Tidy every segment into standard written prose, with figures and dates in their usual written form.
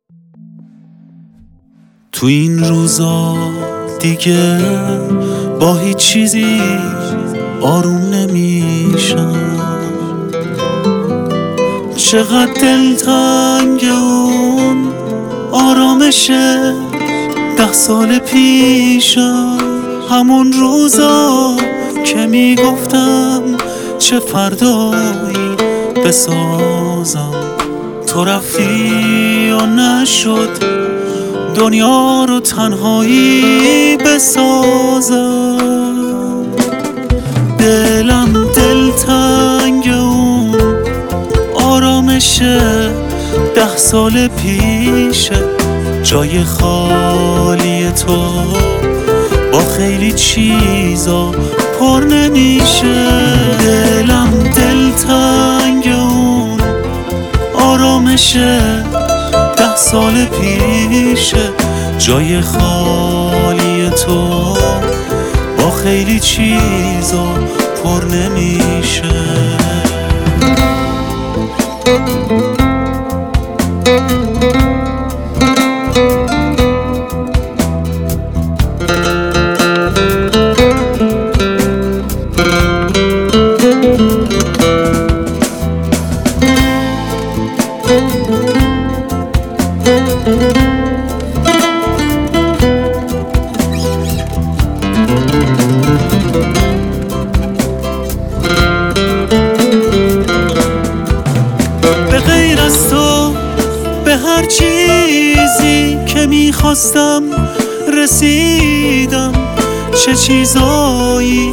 تو این روزا دیگه با هیچ چیزی آروم نمیشم، چقدر دلتنگ اون آرامش 10 سال پیشم. همون روزا که میگفتم چه فردایی بسازم، تو رفتی و نشد دنیا رو تنهایی بسازم. دلم دلتنگ اون آرامش 10 سال پیشه، جای خالی تو با خیلی چیزا پر نمیشه. دلم دلتنگ اون آرامش 10 سال پیشه، جای خالی تو با خیلی چیزا پر نمیشه. به غیر از تو به هر چیزی که میخواستم رسیدم. چه چیزایی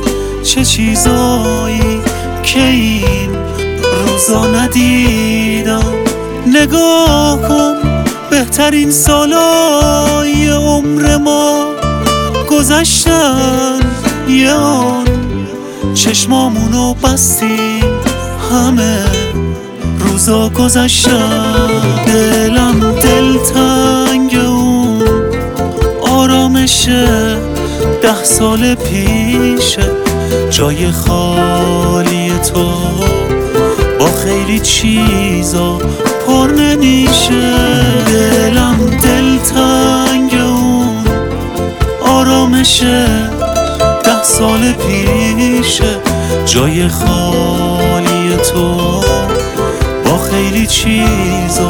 که این روزا ندیدم. نگاه کن بهترین سالای عمر ما گذشتن، یه آن چشمامونو بستیم همه روزا گذشتن. دلم دلتنگ اون آرامش 10 سال پیشه، جای خالی تو با خیلی چیزا پر نمیشه. دلم دلتنگ اون آرامش 10 سال پیشه، جای خالی تو با خیلی چیزا